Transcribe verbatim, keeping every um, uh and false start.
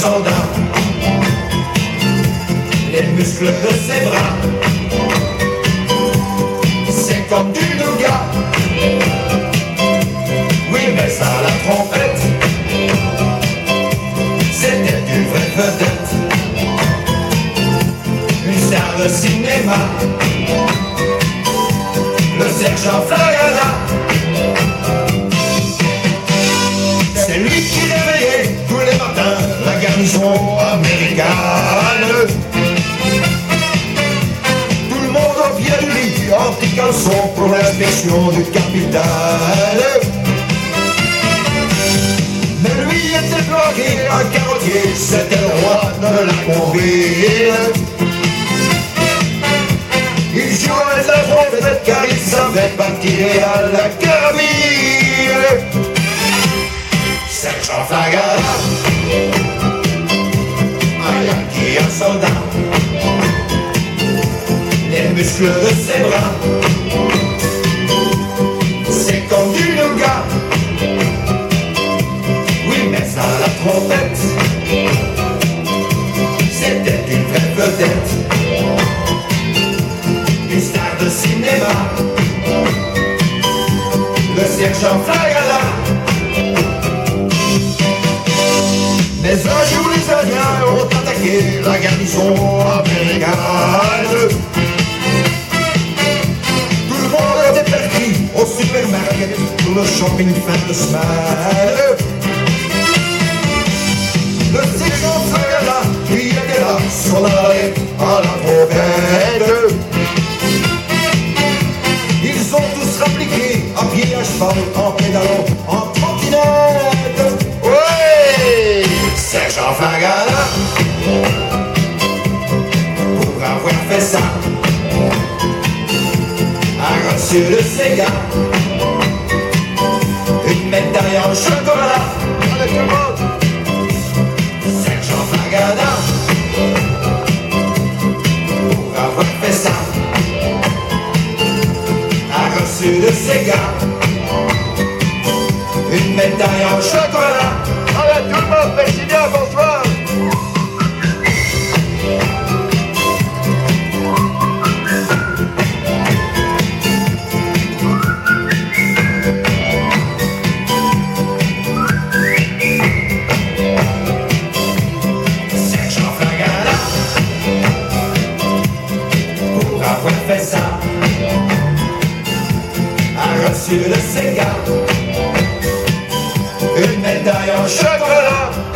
soldat, les muscles de ses bras, c'est comme du nougat. Oui, mais ça la trompette, c'était une vraie vedette, une star de cinéma, le sergent Flagada. C'est lui qui réveillait tous les matins la garnison américaine. Tout le monde enviait de lui en petit caleçon pour l'inspection du capitaine. Mais lui était planqué un carottier, c'était le roi de la combine. Il jouait la trompette car il savait pas tirer à la carabine. Sergent Flagada, un Yankee, un soldat, les muscles de ses bras, c'est comme du nougat. Oui, mais ça la trompette, c'était une vraie vedette, une star de cinéma, le sergent Flagada. Mais un jour les Indiens ont attaqué la garnison américaine. Tout le monde était parti au supermarket pour le shopping fin de semaine. Le sergent Flagada, qui était là, s'en allait à la trompette. Ils ont tous rappliqué à pied à cheval, en pédalant, en trottinette. Ouais! Sergent Flagada, pour avoir fait ça, a reçu de ses gars une médaille en chocolat. Allez, tout le monde! Sergent Flagada, pour avoir fait ça, a reçu de ses gars une médaille en chocolat. Allez, tout le monde, merci bien, bonsoir. Sergent Flagada, pour avoir fait ça, a reçu de ses gars une médaille en chocolat.